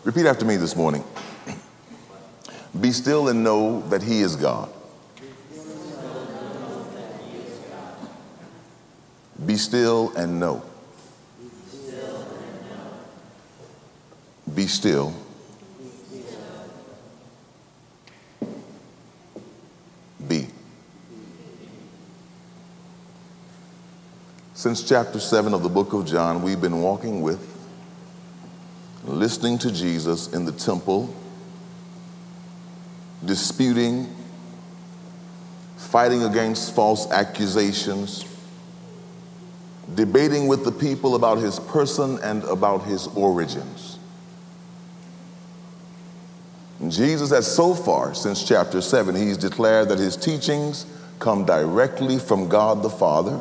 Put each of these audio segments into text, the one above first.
Repeat after me this morning. Be still and know that he is God. Be still and know. Be still. Be. Since chapter 7 of the book of John, we've been walking with, listening to Jesus in the temple, disputing, fighting against false accusations, debating with the people about his person and about his origins. And Jesus has so far, since chapter 7, he's declared that his teachings come directly from God the Father.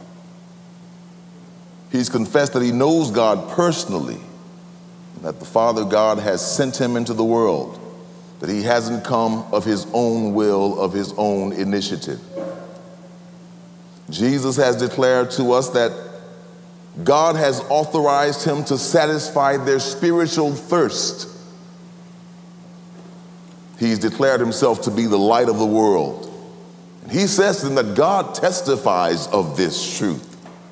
He's confessed that he knows God personally, that the Father God has sent him into the world, that he hasn't come of his own will, of his own initiative. Jesus has declared to us that God has authorized him to satisfy their spiritual thirst. He's declared himself to be the light of the world. And he says to them that God testifies of this truth.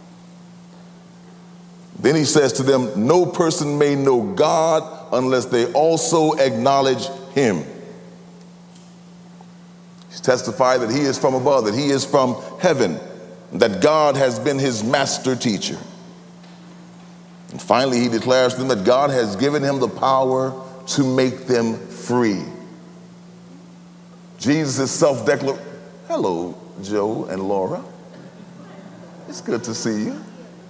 Then he says to them, no person may know God unless they also acknowledge him. He's testified that he is from above, that he is from heaven, that God has been his master teacher. And finally, he declares to them that God has given him the power to make them free. Jesus' self-declaration. Hello, Joe and Laura. It's good to see you.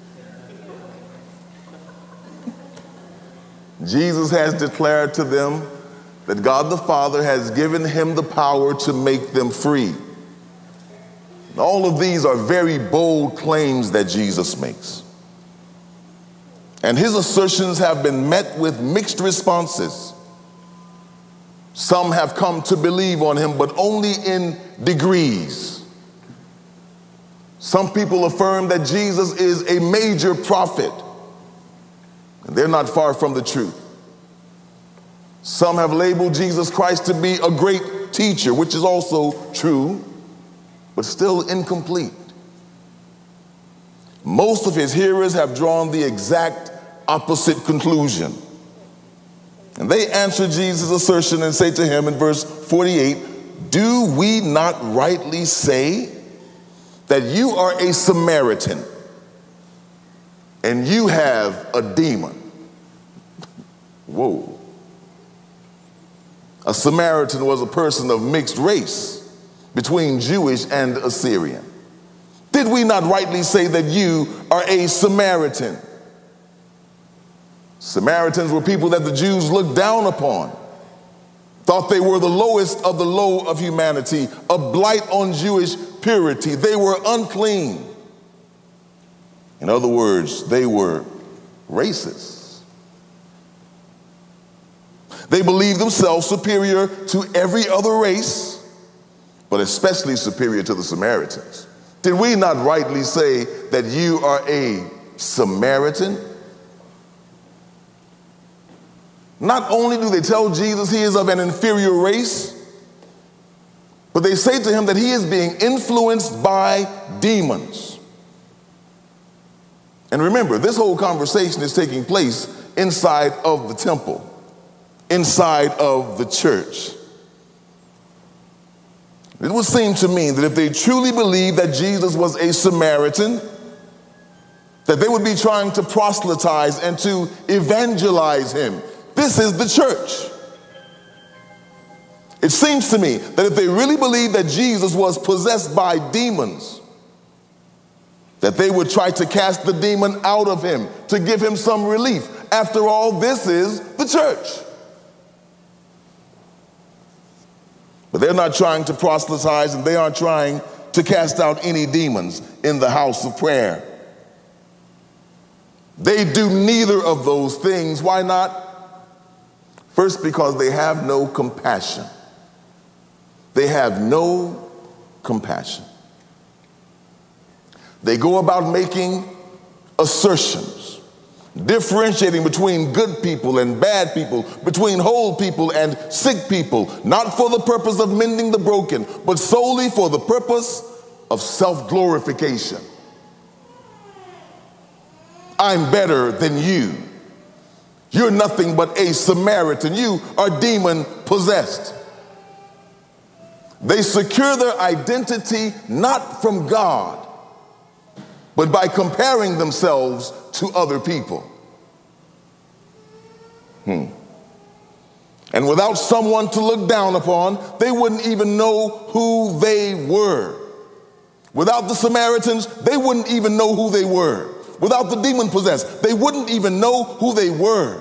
Jesus has declared to them that God the Father has given him the power to make them free. All of these are very bold claims that Jesus makes. And his assertions have been met with mixed responses. Some have come to believe on him, but only in degrees. Some people affirm that Jesus is a major prophet, and they're not far from the truth. Some have labeled Jesus Christ to be a great teacher, which is also true, but still incomplete. Most of his hearers have drawn the exact opposite conclusion. And they answer Jesus' assertion and say to him in verse 48, do we not rightly say that you are a Samaritan and you have a demon? Whoa. A Samaritan was a person of mixed race between Jewish and Assyrian. Did we not rightly say that you are a Samaritan? Samaritans were people that the Jews looked down upon, thought they were the lowest of the low of humanity, a blight on Jewish purity. They were unclean. In other words, they were racist. They believed themselves superior to every other race, but especially superior to the Samaritans. Did we not rightly say that you are a Samaritan? Not only do they tell Jesus he is of an inferior race, but they say to him that he is being influenced by demons. And remember, this whole conversation is taking place inside of the temple, inside of the church. It would seem to me that if they truly believed that Jesus was a Samaritan, that they would be trying to proselytize and to evangelize him. This is the church. It seems to me that if they really believed that Jesus was possessed by demons, that they would try to cast the demon out of him to give him some relief. After all, this is the church. But they're not trying to proselytize, and they aren't trying to cast out any demons in the house of prayer. They do neither of those things. Why not? First, because they have no compassion. They have no compassion. They go about making assertions differentiating between good people and bad people, between whole people and sick people, not for the purpose of mending the broken, but solely for the purpose of self-glorification. I'm better than you. You're nothing but a Samaritan. You are demon-possessed. They secure their identity not from God, but by comparing themselves to other people. And without someone to look down upon, they wouldn't even know who they were. Without the Samaritans, they wouldn't even know who they were. Without the demon-possessed, they wouldn't even know who they were.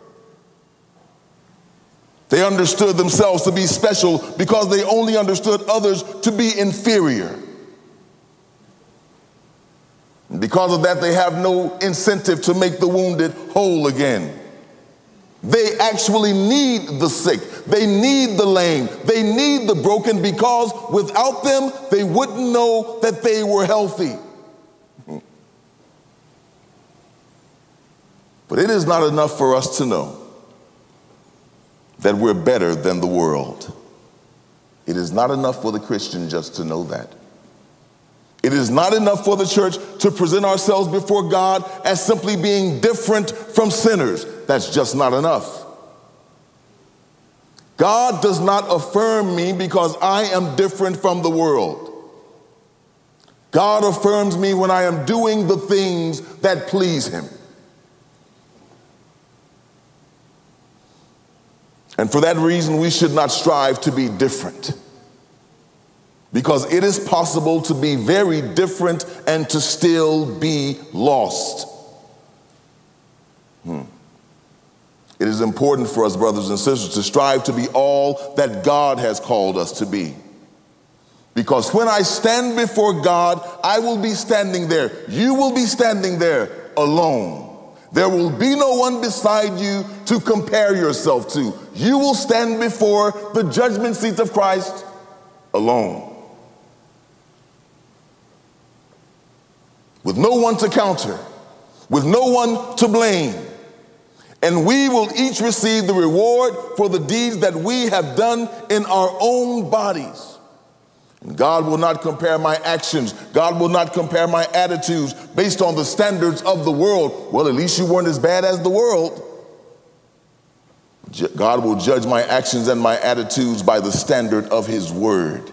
They understood themselves to be special because they only understood others to be inferior. And because of that, they have no incentive to make the wounded whole again. They actually need the sick. They need the lame. They need the broken, because without them, they wouldn't know that they were healthy. But it is not enough for us to know that we're better than the world. It is not enough for the Christian just to know that. It is not enough for the church to present ourselves before God as simply being different from sinners. That's just not enough. God does not affirm me because I am different from the world. God affirms me when I am doing the things that please him. And for that reason, we should not strive to be different, because it is possible to be very different and to still be lost. It is important for us, brothers and sisters, to strive to be all that God has called us to be. Because when I stand before God, I will be standing there. You will be standing there alone. There will be no one beside you to compare yourself to. You will stand before the judgment seat of Christ alone, with no one to counter, with no one to blame. And we will each receive the reward for the deeds that we have done in our own bodies. And God will not compare my actions. God will not compare my attitudes based on the standards of the world. Well, at least you weren't as bad as the world. God will judge my actions and my attitudes by the standard of his word.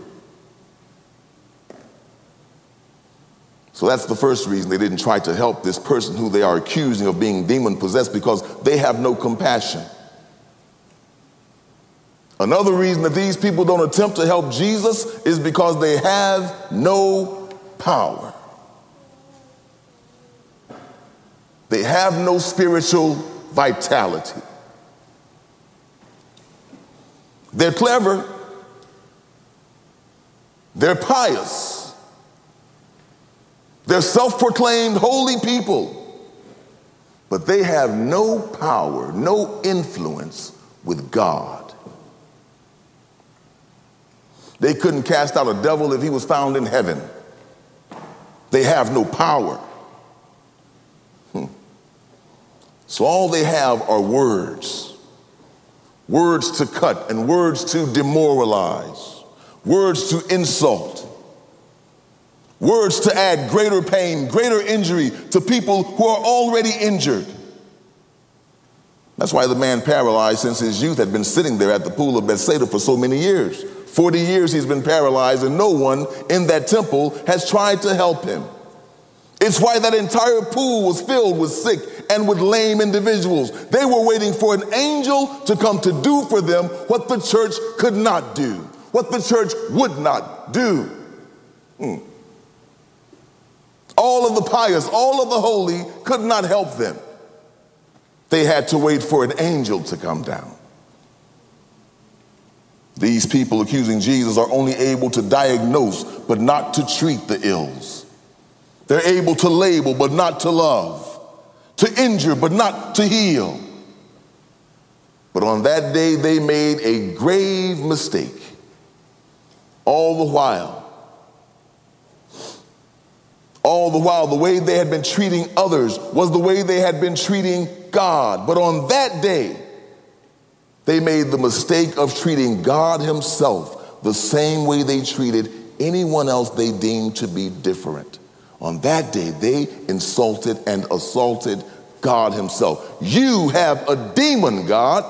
So that's the first reason they didn't try to help this person who they are accusing of being demon-possessed, because they have no compassion. Another reason that these people don't attempt to help Jesus is because they have no power. They have no spiritual vitality. They're clever. They're pious. They're self-proclaimed holy people, but they have no power, no influence with God. They couldn't cast out a devil if he was found in heaven. They have no power. So all they have are words. Words to cut and words to demoralize. Words to insult. Words to add greater pain, greater injury to people who are already injured. That's why the man paralyzed since his youth had been sitting there at the pool of Bethsaida for so many years. 40 years he's been paralyzed, and no one in that temple has tried to help him. It's why that entire pool was filled with sick and with lame individuals. They were waiting for an angel to come to do for them what the church could not do, what the church would not do. All of the pious, all of the holy could not help them. They had to wait for an angel to come down. These people accusing Jesus are only able to diagnose, but not to treat the ills. They're able to label, but not to love, to injure, but not to heal. But on that day, they made a grave mistake. All the All the while, the way they had been treating others was the way they had been treating God. But on that day, they made the mistake of treating God himself the same way they treated anyone else they deemed to be different. On that day, they insulted and assaulted God himself. You have a demon, God.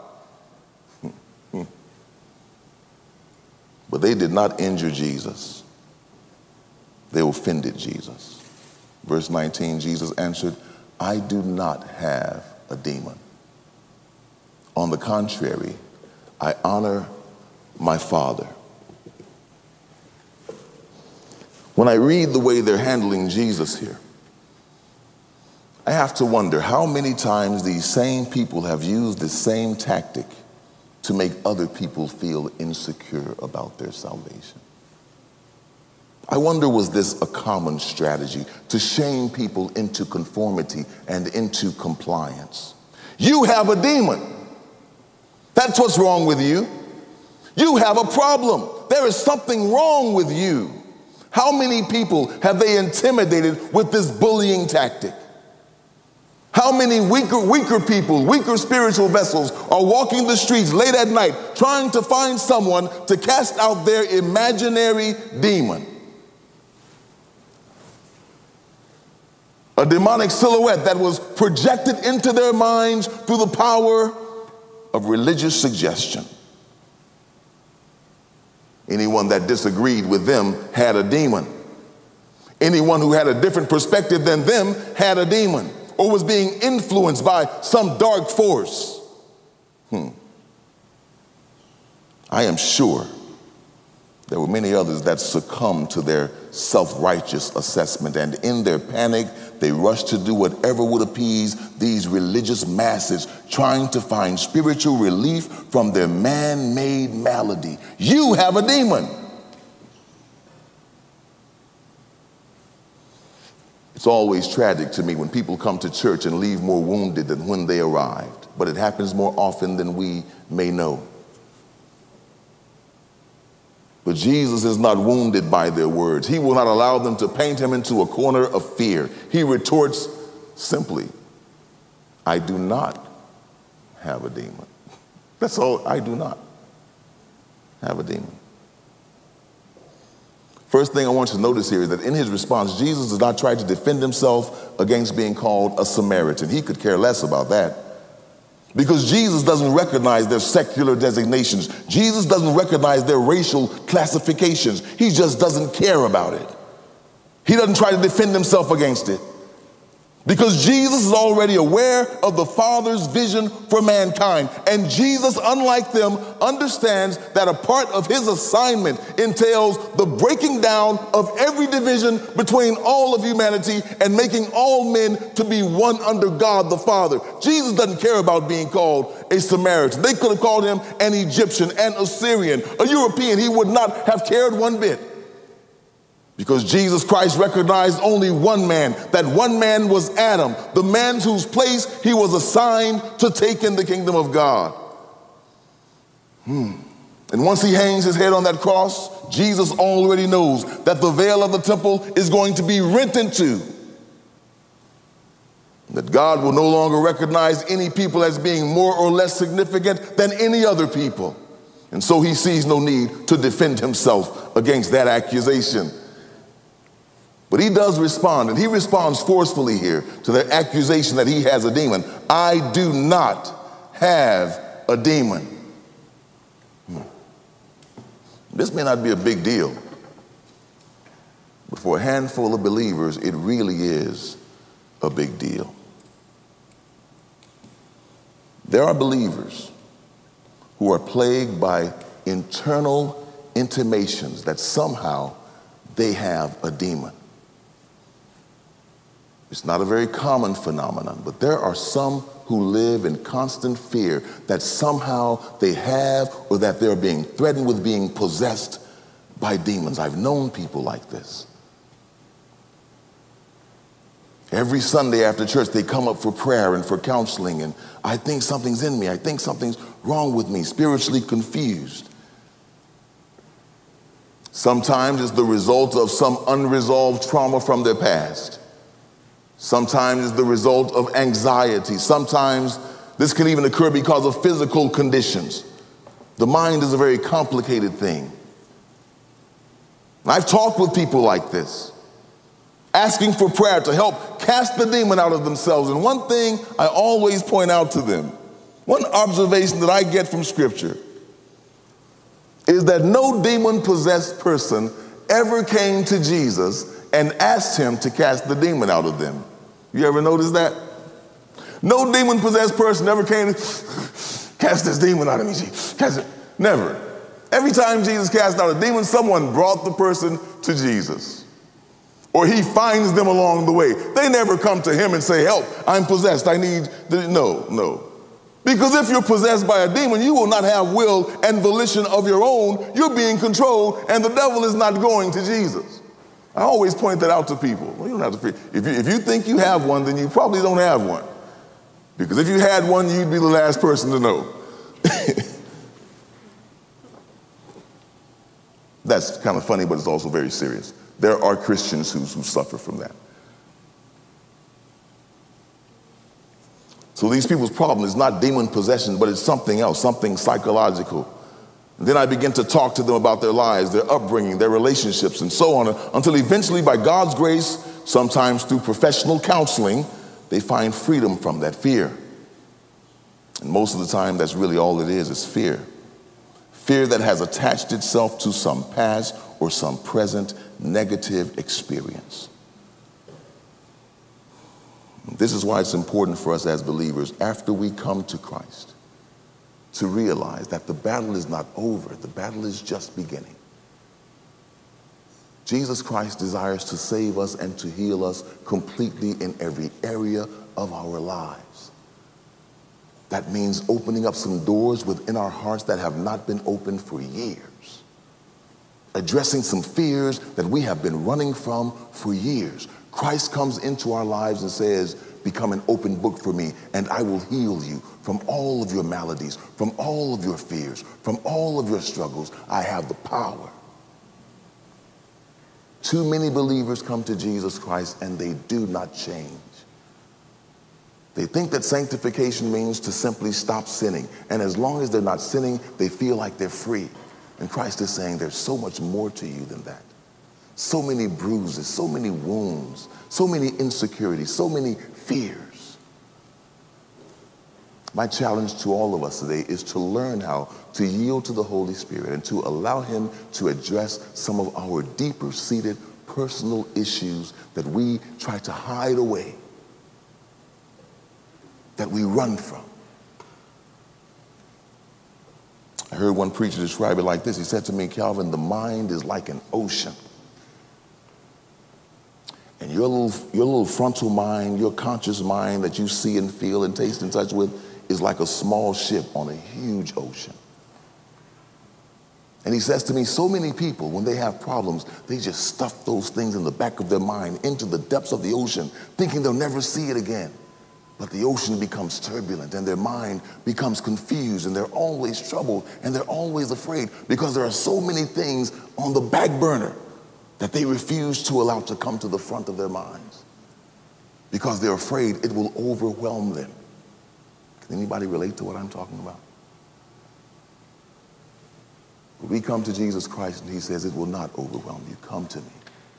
But they did not injure Jesus. They offended Jesus. Verse 19, Jesus answered, I do not have a demon. On the contrary, I honor my Father. When I read the way they're handling Jesus here, I have to wonder how many times these same people have used the same tactic to make other people feel insecure about their salvation. I wonder, was this a common strategy to shame people into conformity and into compliance? You have a demon. That's what's wrong with you. You have a problem. There is something wrong with you. How many people have they intimidated with this bullying tactic? How many weaker people, weaker spiritual vessels are walking the streets late at night trying to find someone to cast out their imaginary demon? A demonic silhouette that was projected into their minds through the power of religious suggestion. Anyone that disagreed with them had a demon. Anyone who had a different perspective than them had a demon, or was being influenced by some dark force. I am sure there were many others that succumbed to their self-righteous assessment, and in their panic, they rushed to do whatever would appease these religious masses, trying to find spiritual relief from their man-made malady. You have a demon. It's always tragic to me when people come to church and leave more wounded than when they arrived, but it happens more often than we may know. But Jesus is not wounded by their words. He will not allow them to paint him into a corner of fear. He retorts simply, I do not have a demon. That's all. I do not have a demon. First thing I want you to notice here is that in his response, Jesus does not try to defend himself against being called a Samaritan. He could care less about that. Because Jesus doesn't recognize their secular designations. Jesus doesn't recognize their racial classifications. He just doesn't care about it. He doesn't try to defend himself against it. Because Jesus is already aware of the Father's vision for mankind. And Jesus, unlike them, understands that a part of his assignment entails the breaking down of every division between all of humanity and making all men to be one under God the Father. Jesus doesn't care about being called a Samaritan. They could have called him an Egyptian, an Assyrian, a European. He would not have cared one bit. Because Jesus Christ recognized only one man. That one man was Adam, the man whose place he was assigned to take in the kingdom of God. And once he hangs his head on that cross, Jesus already knows that the veil of the temple is going to be rent in two. That God will no longer recognize any people as being more or less significant than any other people. And so he sees no need to defend himself against that accusation. But he does respond, and he responds forcefully here to the accusation that he has a demon. I do not have a demon. This may not be a big deal, but for a handful of believers, it really is a big deal. There are believers who are plagued by internal intimations that somehow they have a demon. It's not a very common phenomenon, but there are some who live in constant fear that somehow they have or that they're being threatened with being possessed by demons. I've known people like this. Every Sunday after church, they come up for prayer and for counseling, and I think something's in me. I think something's wrong with me, spiritually confused. Sometimes it's the result of some unresolved trauma from their past. Sometimes it's the result of anxiety. Sometimes this can even occur because of physical conditions. The mind is a very complicated thing. I've talked with people like this, asking for prayer to help cast the demon out of themselves. And one thing I always point out to them, one observation that I get from Scripture, is that no demon-possessed person ever came to Jesus and asked him to cast the demon out of them. You ever notice that? No demon-possessed person ever came to cast this demon out of me. Cast it. Never. Every time Jesus cast out a demon, someone brought the person to Jesus. Or he finds them along the way. They never come to him and say, help, I'm possessed, I need, no. Because if you're possessed by a demon, you will not have will and volition of your own. You're being controlled, and the devil is not going to Jesus. I always point that out to people. Well, you don't have to fear. If you think you have one, then you probably don't have one. Because if you had one, you'd be the last person to know. That's kind of funny, but it's also very serious. There are Christians who suffer from that. So these people's problem is not demon possession, but it's something else, something psychological. And then I begin to talk to them about their lives, their upbringing, their relationships, and so on, until eventually, by God's grace, sometimes through professional counseling, they find freedom from that fear. And most of the time, that's really all it is fear. Fear that has attached itself to some past or some present negative experience. This is why it's important for us as believers, after we come to Christ, to realize that the battle is not over. The battle is just beginning. Jesus Christ desires to save us and to heal us completely in every area of our lives. That means opening up some doors within our hearts that have not been opened for years. Addressing some fears that we have been running from for years. Christ comes into our lives and says, become an open book for me, and I will heal you from all of your maladies, from all of your fears, from all of your struggles. I have the power. Too many believers come to Jesus Christ and they do not change. They think that sanctification means to simply stop sinning. And as long as they're not sinning, they feel like they're free. And Christ is saying there's so much more to you than that. So many bruises, so many wounds, so many insecurities, so many fears. My challenge to all of us today is to learn how to yield to the Holy Spirit and to allow him to address some of our deeper seated personal issues that we try to hide away, that we run from. I heard one preacher describe it like this. He said to me, Calvin, the mind is like an ocean. And your little frontal mind, your conscious mind that you see and feel and taste and touch with is like a small ship on a huge ocean. And he says to me, so many people, when they have problems, they just stuff those things in the back of their mind into the depths of the ocean, thinking they'll never see it again. But the ocean becomes turbulent and their mind becomes confused and they're always troubled and they're always afraid because there are so many things on the back burner that they refuse to allow to come to the front of their minds because they're afraid it will overwhelm them. Can anybody relate to what I'm talking about? But we come to Jesus Christ and he says, it will not overwhelm you. Come to me.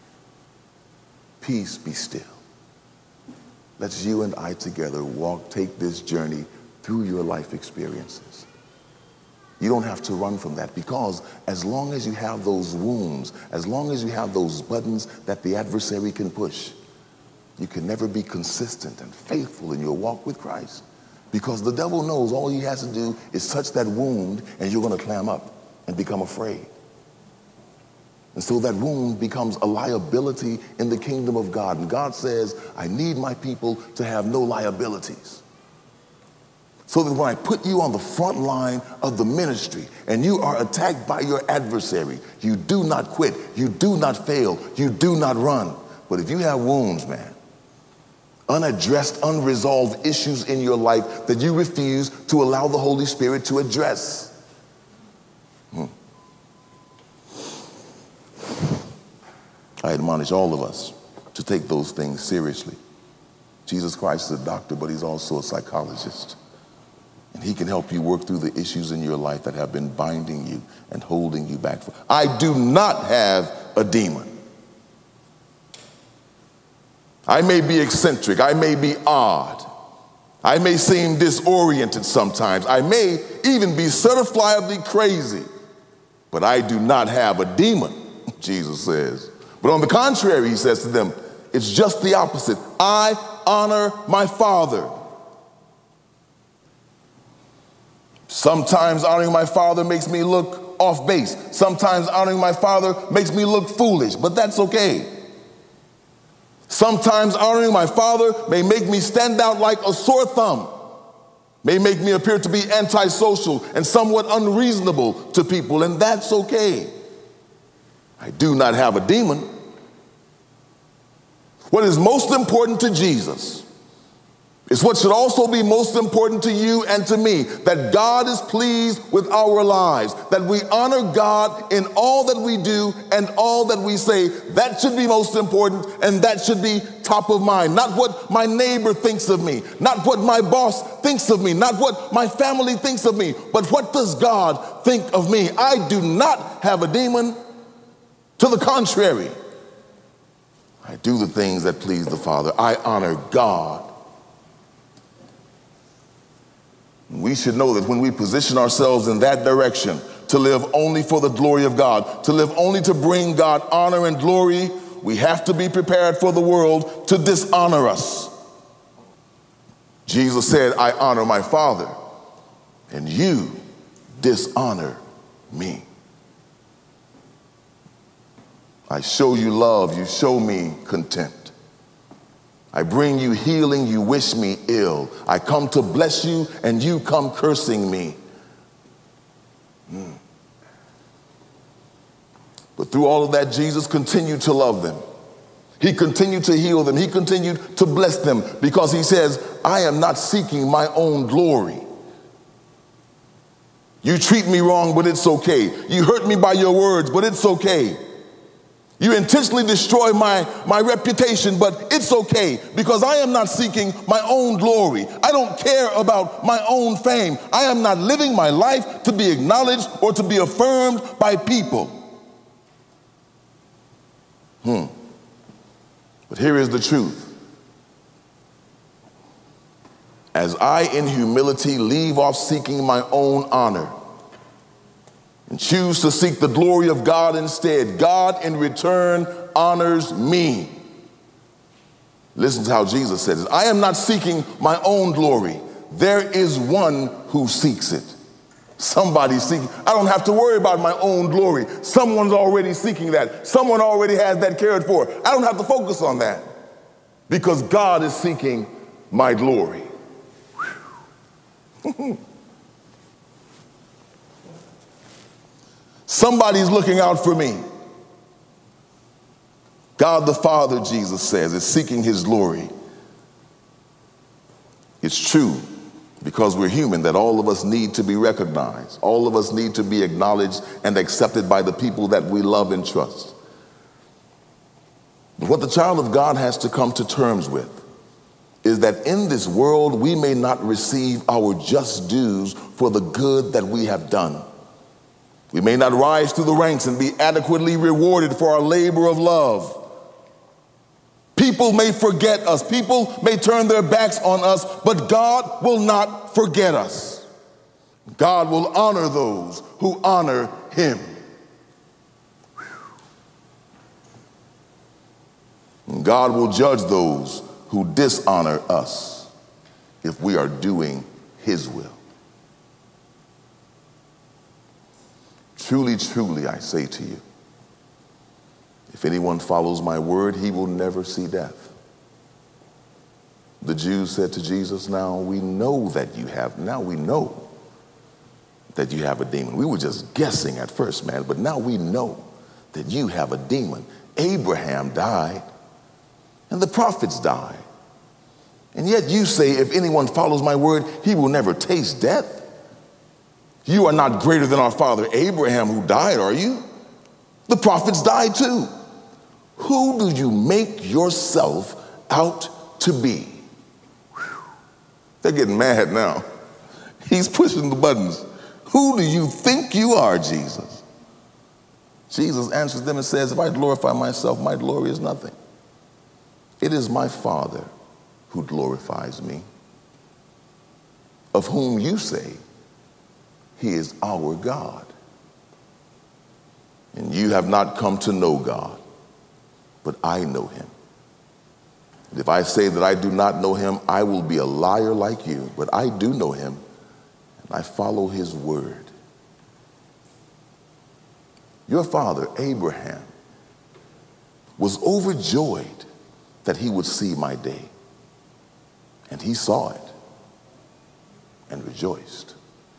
Peace, be still. Let's you and I together take this journey through your life experiences. You don't have to run from that because as long as you have those wounds, as long as you have those buttons that the adversary can push, you can never be consistent and faithful in your walk with Christ because the devil knows all he has to do is touch that wound and you're going to clam up and become afraid. And so that wound becomes a liability in the kingdom of God. And God says, I need my people to have no liabilities. So that when I put you on the front line of the ministry and you are attacked by your adversary, you do not quit, you do not fail, you do not run. But if you have wounds, man, unaddressed, unresolved issues in your life that you refuse to allow the Holy Spirit to address. I admonish all of us to take those things seriously. Jesus Christ is a doctor, but he's also a psychologist. And he can help you work through the issues in your life that have been binding you and holding you back. I do not have a demon. I may be eccentric. I may be odd. I may seem disoriented sometimes. I may even be certifiably crazy. But I do not have a demon, Jesus says. But on the contrary, he says to them, it's just the opposite. I honor my Father. Sometimes honoring my Father makes me look off base. Sometimes honoring my Father makes me look foolish, but that's okay. Sometimes honoring my Father may make me stand out like a sore thumb, may make me appear to be antisocial and somewhat unreasonable to people, and that's okay. I do not have a demon. What is most important to Jesus is what should also be most important to you and to me, that God is pleased with our lives, that we honor God in all that we do and all that we say. That should be most important, and that should be top of mind. Not what my neighbor thinks of me, not what my boss thinks of me, not what my family thinks of me, but what does God think of me? I do not have a demon. To the contrary, I do the things that please the Father. I honor God. We should know that when we position ourselves in that direction, to live only for the glory of God, to live only to bring God honor and glory, we have to be prepared for the world to dishonor us. Jesus said, I honor my Father, and you dishonor me. I show you love, you show me contempt. I bring you healing, you wish me ill. I come to bless you, and you come cursing me. But through all of that, Jesus continued to love them. He continued to heal them. He continued to bless them, because he says, I am not seeking my own glory. You treat me wrong, but it's okay. You hurt me by your words, but it's okay. You intentionally destroy my reputation, but it's okay, because I am not seeking my own glory. I don't care about my own fame. I am not living my life to be acknowledged or to be affirmed by people. But here is the truth. As I, in humility, leave off seeking my own honor and choose to seek the glory of God instead, God in return honors me. Listen to how Jesus said it. I am not seeking my own glory. There is one who seeks it. Somebody's seeking. I don't have to worry about my own glory. Someone's already seeking that. Someone already has that cared for. I don't have to focus on that, because God is seeking my glory. Somebody's looking out for me. God the Father, Jesus says, is seeking his glory. It's true, because we're human, that all of us need to be recognized. All of us need to be acknowledged and accepted by the people that we love and trust. But what the child of God has to come to terms with is that in this world, we may not receive our just dues for the good that we have done. We may not rise through the ranks and be adequately rewarded for our labor of love. People may forget us. People may turn their backs on us, but God will not forget us. God will honor those who honor him. And God will judge those who dishonor us if we are doing his will. Truly, truly, I say to you, if anyone follows my word, he will never see death. The Jews said to Jesus, now we know that you have a demon. We were just guessing at first, man, but now we know that you have a demon. Abraham died, and the prophets died. And yet you say, if anyone follows my word, he will never taste death. You are not greater than our father Abraham, who died, are you? The prophets died too. who do you make yourself out to be? Whew. They're getting mad now. He's pushing the buttons. Who do you think you are, Jesus? Jesus answers them and says, if I glorify myself, my glory is nothing. It is my Father who glorifies me, of whom you say he is our God. And you have not come to know God, but I know him. And if I say that I do not know him, I will be a liar like you, but I do know him, and I follow his word. Your father, Abraham, was overjoyed that he would see my day. And he saw it and rejoiced.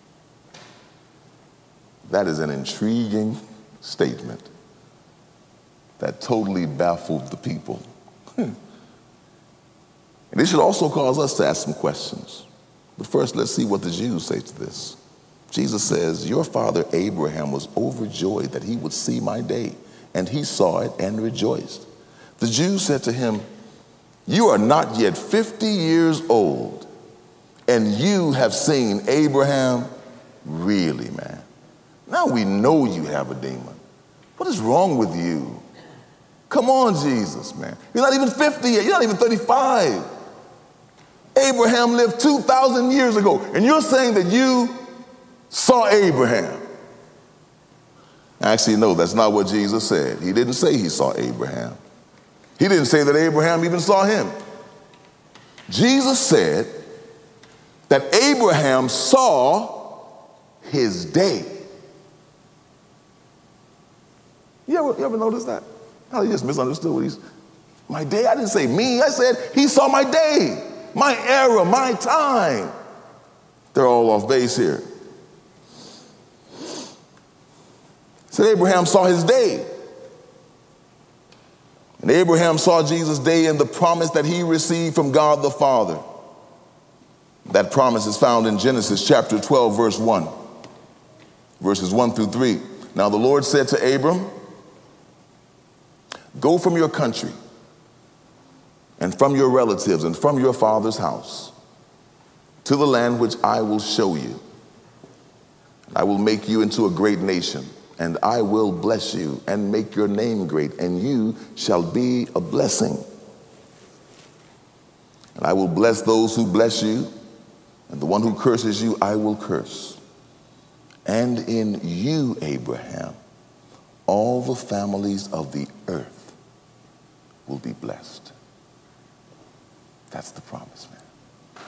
That is an intriguing statement that totally baffled the people. And it should also cause us to ask some questions. But first, let's see what the Jews say to this. Jesus says, your father Abraham was overjoyed that he would see my day, and he saw it and rejoiced. The Jews said to him, you are not yet 50 years old, and you have seen Abraham? Really, man? Now we know you have a demon. What is wrong with you? Come on, Jesus, man. You're not even 50 yet. You're not even 35. Abraham lived 2,000 years ago, and you're saying that you saw Abraham. Actually, no, that's not what Jesus said. He didn't say he saw Abraham. He didn't say that Abraham even saw him. Jesus said that Abraham saw his day. You ever notice that? How he just misunderstood what he's, my day? I didn't say me. I said he saw my day, my era, my time. They're all off base here. Said Abraham saw his day. And Abraham saw Jesus' day in the promise that he received from God the Father. That promise is found in Genesis chapter 12, verse 1, verses 1 through 3. Now the Lord said to Abram, go from your country and from your relatives and from your father's house to the land which I will show you. I will make you into a great nation, and I will bless you and make your name great, and you shall be a blessing. And I will bless those who bless you, and the one who curses you I will curse. And in you, Abraham, all the families of the earth will be blessed. That's the promise, man.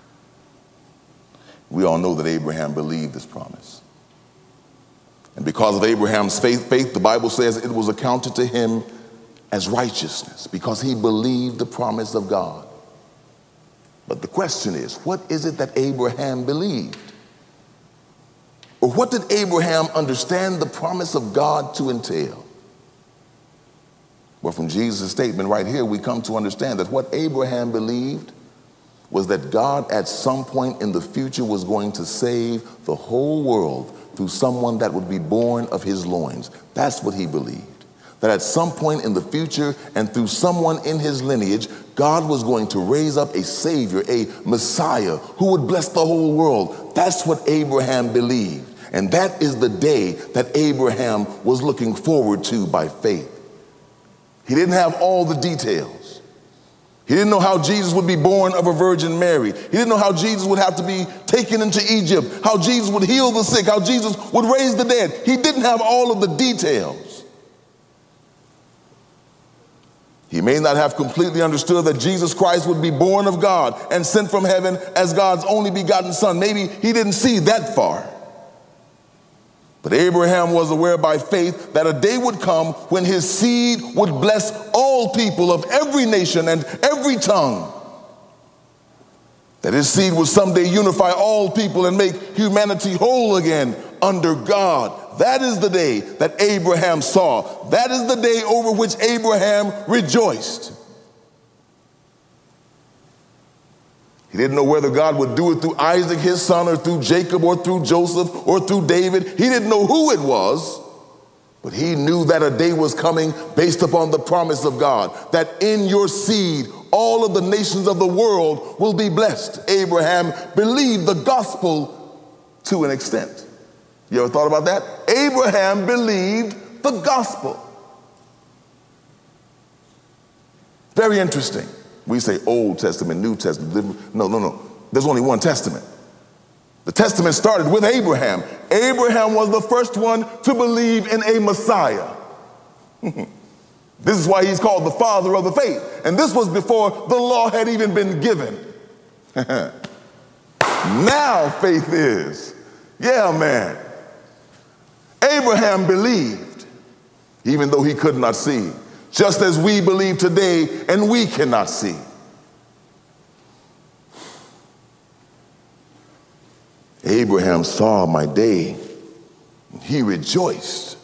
We all know that Abraham believed this promise. And because of Abraham's faith, the Bible says it was accounted to him as righteousness because he believed the promise of God. But the question is, what is it that Abraham believed? Or what did Abraham understand the promise of God to entail? Well, from Jesus' statement right here, we come to understand that what Abraham believed was that God at some point in the future was going to save the whole world through someone that would be born of his loins. That's what he believed. That at some point in the future and through someone in his lineage, God was going to raise up a savior, a Messiah who would bless the whole world. That's what Abraham believed. And that is the day that Abraham was looking forward to by faith. He didn't have all the details. He didn't know how Jesus would be born of a Virgin Mary. He didn't know how Jesus would have to be taken into Egypt, how Jesus would heal the sick, how Jesus would raise the dead. He didn't have all of the details. He may not have completely understood that Jesus Christ would be born of God and sent from heaven as God's only begotten Son. Maybe he didn't see that far. But Abraham was aware by faith that a day would come when his seed would bless all people of every nation and every tongue. That his seed would someday unify all people and make humanity whole again under God. That is the day that Abraham saw. That is the day over which Abraham rejoiced. He didn't know whether God would do it through Isaac, his son, or through Jacob, or through Joseph, or through David. He didn't know who it was, But he knew that a day was coming based upon the promise of God, that in your seed, all of the nations of the world will be blessed. Abraham believed the gospel to an extent. You ever thought about that? Abraham believed the gospel. Very interesting. We say Old Testament, New Testament. No. There's only one testament. The testament started with Abraham. Abraham was the first one to believe in a Messiah. This is why he's called the father of the faith. And this was before the law had even been given. Now faith is. Yeah, man. Abraham believed, even though he could not see, just as we believe today and we cannot see. Abraham saw my day, and he rejoiced,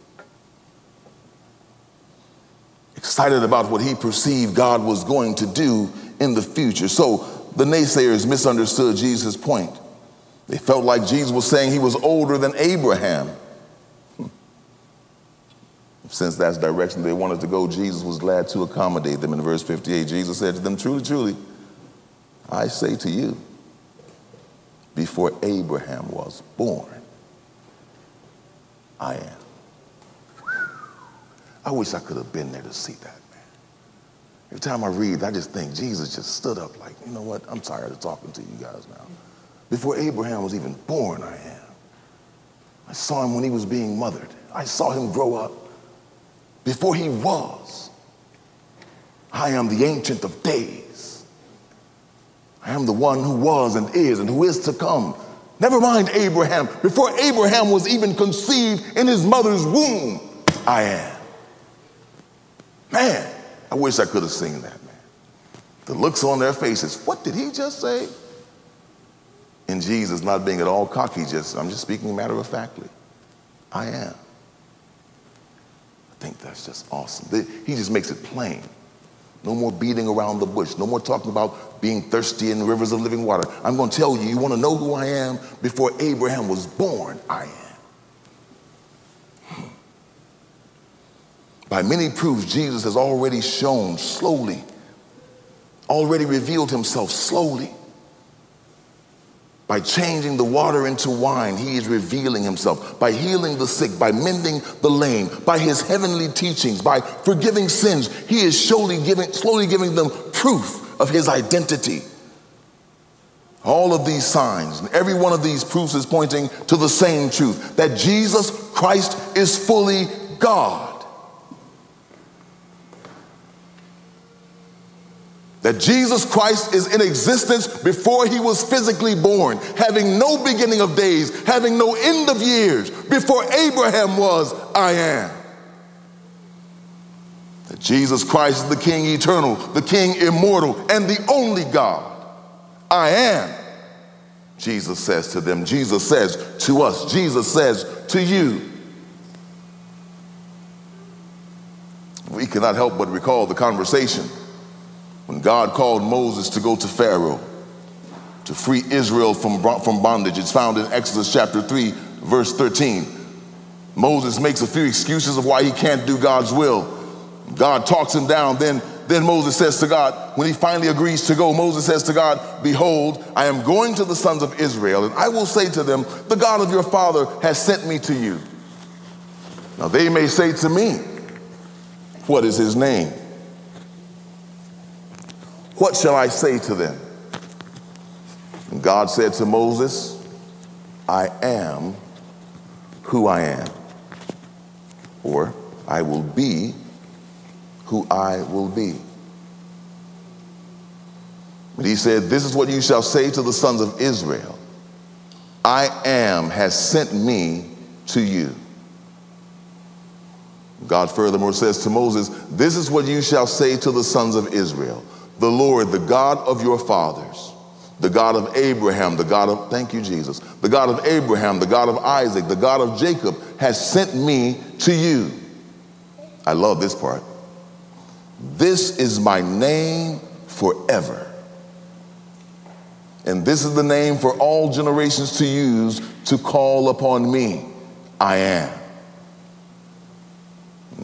excited about what he perceived God was going to do in the future. So the naysayers misunderstood Jesus' point. They felt like Jesus was saying he was older than Abraham. Since that's the direction they wanted to go, Jesus was glad to accommodate them. In verse 58, Jesus said to them, "Truly, truly, I say to you, before Abraham was born, I am." I wish I could have been there to see that, man. Every time I read, I just think Jesus just stood up like, you know what, I'm tired of talking to you guys now. Before Abraham was even born, I am. I saw him when he was being mothered. I saw him grow up. Before he was, I am the Ancient of Days. I am the one who was and who is to come. Never mind Abraham. Before Abraham was even conceived in his mother's womb, I am. Man, I wish I could have seen that, man. The looks on their faces. What did he just say? And Jesus, not being at all cocky, I'm just speaking matter of factly. I am. I think that's just awesome. He just makes it plain. No more beating around the bush. No more talking about being thirsty in rivers of living water. I'm going to tell you, you want to know who I am? Before Abraham was born, I am. By many proofs, Jesus has already shown slowly, already revealed himself slowly. By changing the water into wine, he is revealing himself. By healing the sick, by mending the lame, by his heavenly teachings, by forgiving sins, he is slowly giving them proof of his identity. All of these signs, and every one of these proofs is pointing to the same truth, that Jesus Christ is fully God. That Jesus Christ is in existence before he was physically born, having no beginning of days, having no end of years. Before Abraham was, I am. That Jesus Christ is the King eternal, the King immortal, and the only God. I am. Jesus says to them, Jesus says to us, Jesus says to you. We cannot help but recall the conversation when God called Moses to go to Pharaoh to free Israel from bondage. It's found in Exodus chapter 3, verse 13. Moses makes a few excuses of why he can't do God's will. God talks him down. Then Moses says to God, when he finally agrees to go, Moses says to God, "Behold, I am going to the sons of Israel, and I will say to them, the God of your father has sent me to you. Now they may say to me, what is his name? What shall I say to them?" And God said to Moses, "I am who I am," or "I will be who I will be." But he said, "This is what you shall say to the sons of Israel. I am has sent me to you." God furthermore says to Moses, "This is what you shall say to the sons of Israel. The Lord, the God of your fathers, the God of Abraham, thank you, Jesus, the God of Abraham, the God of Isaac, the God of Jacob has sent me to you." I love this part. "This is my name forever. And this is the name for all generations to use to call upon me. I am."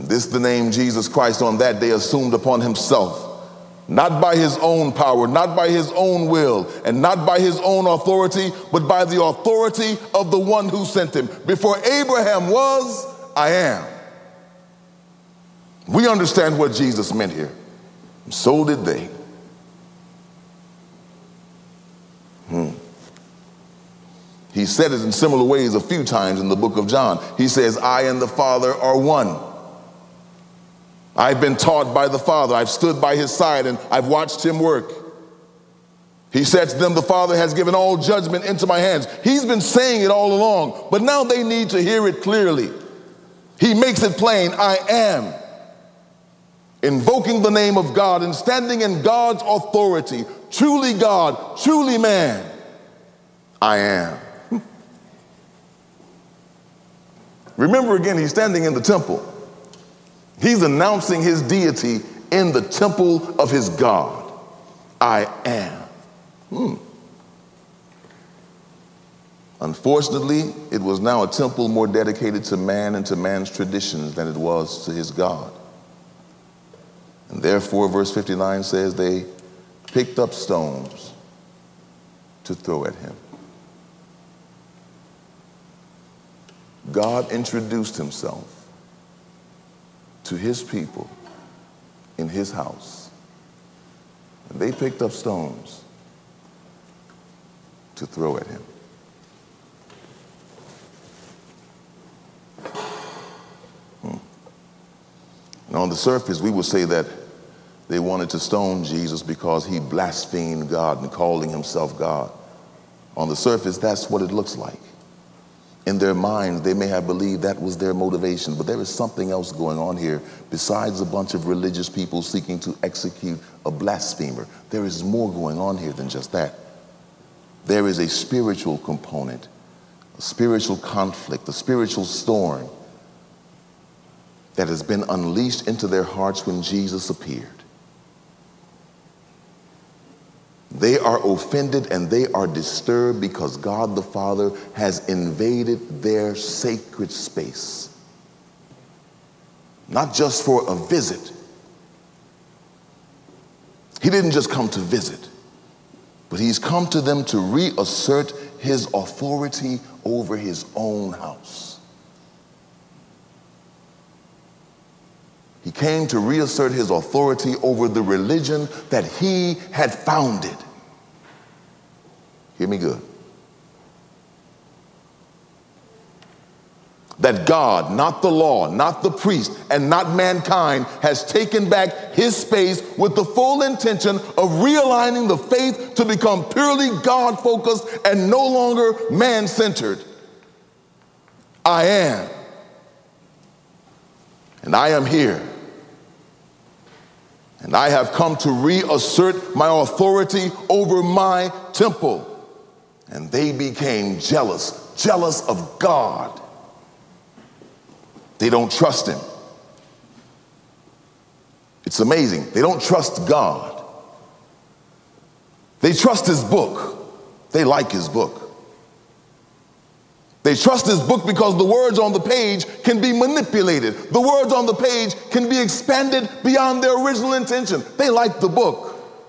This the name Jesus Christ on that day assumed upon himself, not by his own power, not by his own will, and not by his own authority, but by the authority of the one who sent him. Before Abraham was, I am. We understand what Jesus meant here. So did they. He said it in similar ways a few times in the book of John. He says, I and the Father are one. I've been taught by the Father. I've stood by his side and I've watched him work. He said to them, the Father has given all judgment into my hands. He's been saying it all along, but now they need to hear it clearly. He makes it plain, I am. Invoking the name of God and standing in God's authority. Truly God, truly man, I am. Remember again, he's standing in the temple. He's announcing his deity in the temple of his God. I am. Unfortunately, it was now a temple more dedicated to man and to man's traditions than it was to his God. And therefore, verse 59 says they picked up stones to throw at him. God introduced himself to his people in his house. And they picked up stones to throw at him. And on the surface, we would say that they wanted to stone Jesus because he blasphemed God and calling himself God. On the surface, that's what it looks like. In their minds, they may have believed that was their motivation, but there is something else going on here besides a bunch of religious people seeking to execute a blasphemer. There is more going on here than just that. There is a spiritual component, a spiritual conflict, a spiritual storm that has been unleashed into their hearts when Jesus appeared. They are offended and they are disturbed because God the Father has invaded their sacred space. Not just for a visit. He didn't just come to visit, but he's come to them to reassert his authority over his own house. He came to reassert his authority over the religion that he had founded. Hear me good. That God, not the law, not the priest, and not mankind, has taken back his space with the full intention of realigning the faith to become purely God-focused and no longer man-centered. I am. And I am here. And I have come to reassert my authority over my temple. And they became jealous of God. They don't trust him. It's amazing. They don't trust God. They trust his book. They like his book. They trust his book because the words on the page can be manipulated. The words on the page can be expanded beyond their original intention. They like the book.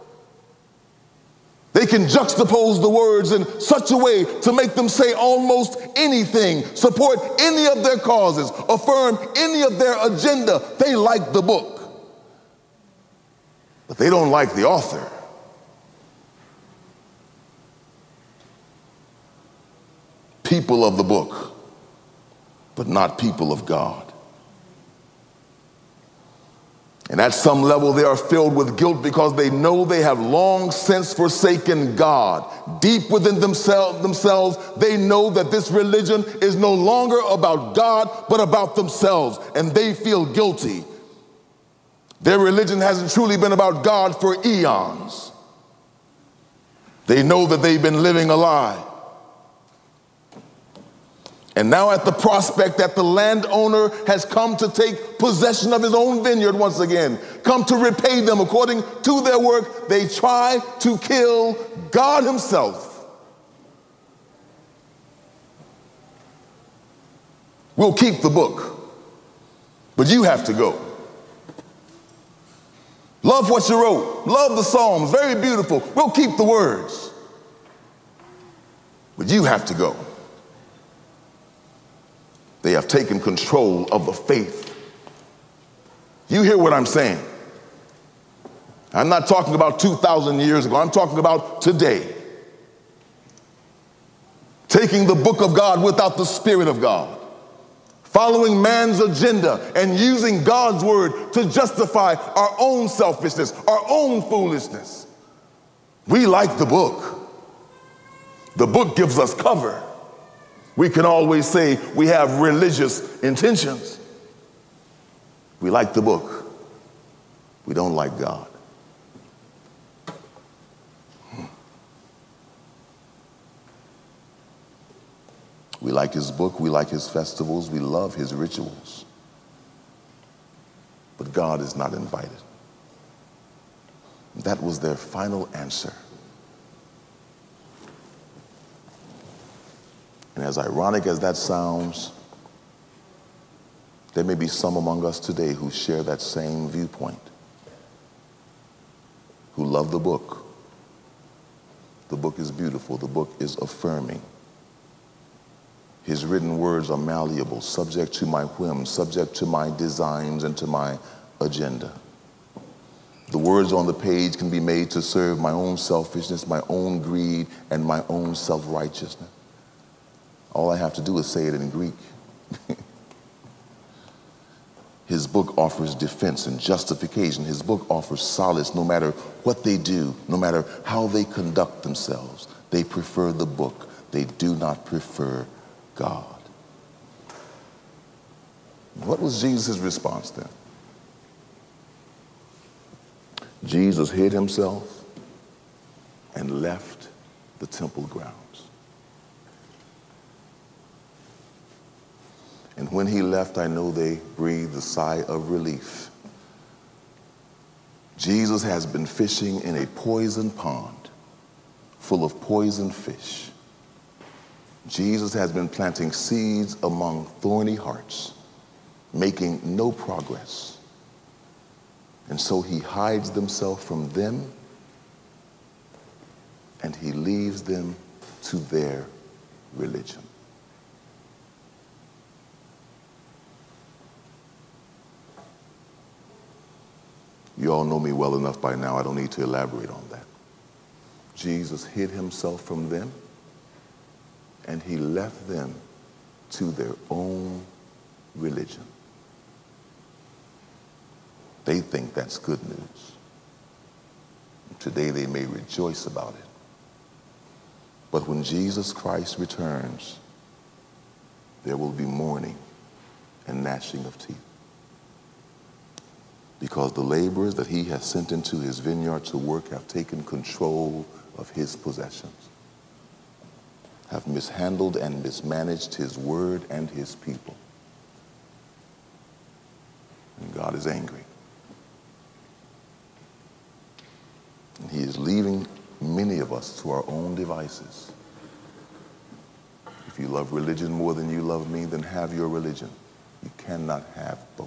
They can juxtapose the words in such a way to make them say almost anything, support any of their causes, affirm any of their agenda. They like the book. But they don't like the author. People of the book, but not people of God. And at some level, they are filled with guilt because they know they have long since forsaken God. Deep within themselves, they know that this religion is no longer about God, but about themselves, and they feel guilty. Their religion hasn't truly been about God for eons. They know that they've been living a lie. And now at the prospect that the landowner has come to take possession of his own vineyard once again, come to repay them according to their work, they try to kill God himself. We'll keep the book, But you have to go. Love what you wrote. Love the Psalms. Very beautiful. We'll keep the words. But you have to go. They have taken control of the faith. You hear what I'm saying? I'm not talking about 2,000 years ago. I'm talking about today. Taking the book of God without the Spirit of God. Following man's agenda and using God's word to justify our own selfishness, our own foolishness. We like the book. The book gives us cover. We can always say we have religious intentions. We like the book. We don't like God. We like his book, we like his festivals, we love his rituals. But God is not invited. That was their final answer. And as ironic as that sounds, there may be some among us today who share that same viewpoint, who love the book. The book is beautiful, the book is affirming. His written words are malleable, subject to my whims, subject to my designs and to my agenda. The words on the page can be made to serve my own selfishness, my own greed, and my own self-righteousness. All I have to do is say it in Greek. His book offers defense and justification. His book offers solace no matter what they do, no matter how they conduct themselves. They prefer the book. They do not prefer God. What was Jesus' response then? Jesus hid himself and left the temple grounds. And when he left, I know they breathed a sigh of relief. Jesus has been fishing in a poisoned pond full of poisoned fish. Jesus has been planting seeds among thorny hearts, making no progress. And so he hides himself from them and he leaves them to their religion. You all know me well enough by now, I don't need to elaborate on that. Jesus hid himself from them and he left them to their own religion. They think that's good news. Today they may rejoice about it. But when Jesus Christ returns, there will be mourning and gnashing of teeth. Because the laborers that he has sent into his vineyard to work have taken control of his possessions, have mishandled and mismanaged his word and his people. And God is angry. And he is leaving many of us to our own devices. If you love religion more than you love me, then have your religion. You cannot have both.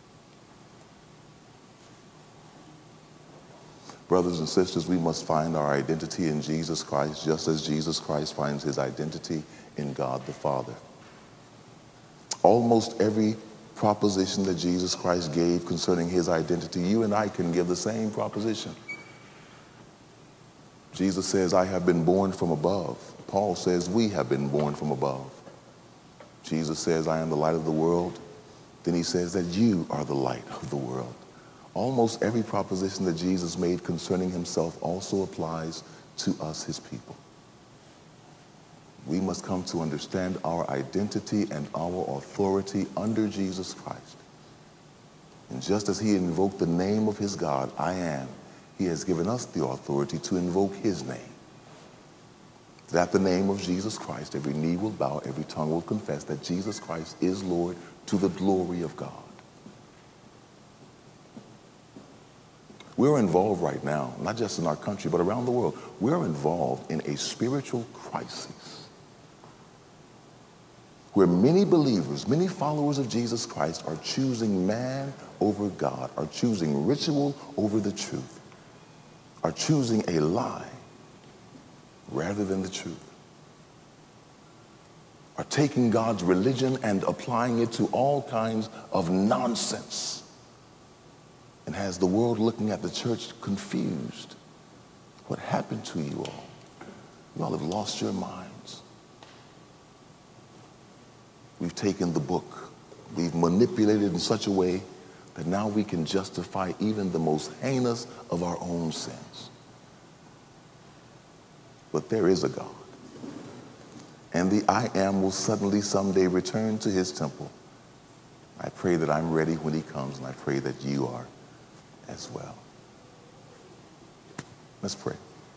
Brothers and sisters, we must find our identity in Jesus Christ, just as Jesus Christ finds his identity in God the Father. Almost every proposition that Jesus Christ gave concerning his identity, you and I can give the same proposition. Jesus says, I have been born from above. Paul says, we have been born from above. Jesus says, I am the light of the world. Then he says that you are the light of the world. Almost every proposition that Jesus made concerning himself also applies to us, his people. We must come to understand our identity and our authority under Jesus Christ. And just as he invoked the name of his God, I am, he has given us the authority to invoke his name. That the name of Jesus Christ, every knee will bow, every tongue will confess that Jesus Christ is Lord to the glory of God. We're involved right now, not just in our country, but around the world. We're involved in a spiritual crisis. where many believers, many followers of Jesus Christ are choosing man over God, are choosing ritual over the truth, are choosing a lie rather than the truth, are taking God's religion and applying it to all kinds of nonsense, and has the world looking at the church confused. What happened to you all? You all have lost your minds. We've taken the book, we've manipulated it in such a way that now we can justify even the most heinous of our own sins. But there is a God, and the I Am will suddenly someday return to his temple. I pray that I'm ready when he comes, and I pray that you are as well. Let's pray.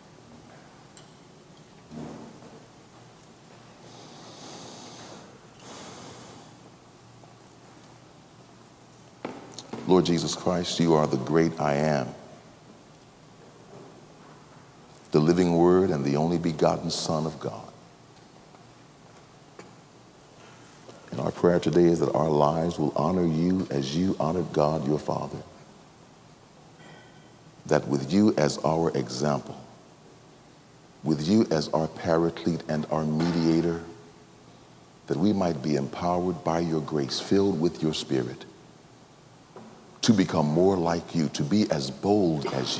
Lord Jesus Christ, you are the great I Am, the living Word and the only begotten Son of God. And our prayer today is that our lives will honor you as you honored God, your Father. That with you as our example, with you as our paraclete and our mediator, that we might be empowered by your grace, filled with your Spirit, to become more like you, to be as bold as you,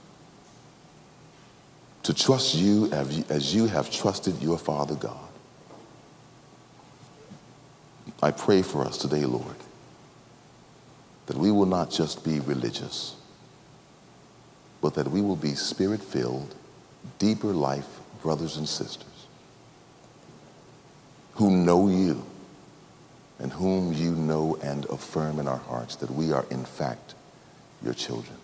to trust you as you have trusted your Father God. I pray for us today, Lord, that we will not just be religious, but that we will be Spirit-filled, deeper life brothers and sisters who know you and whom you know and affirm in our hearts that we are in fact your children.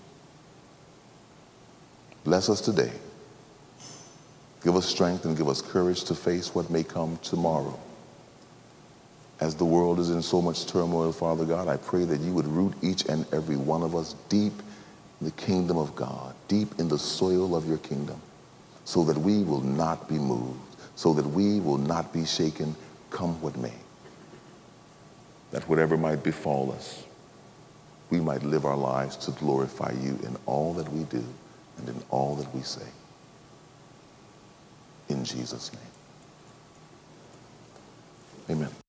Bless us today. Give us strength and give us courage to face what may come tomorrow. As the world is in so much turmoil, Father God, I pray that you would root each and every one of us deep in the kingdom of God, deep in the soil of your kingdom, so that we will not be moved, so that we will not be shaken, come what may. That whatever might befall us, we might live our lives to glorify you in all that we do and in all that we say. In Jesus' name. Amen.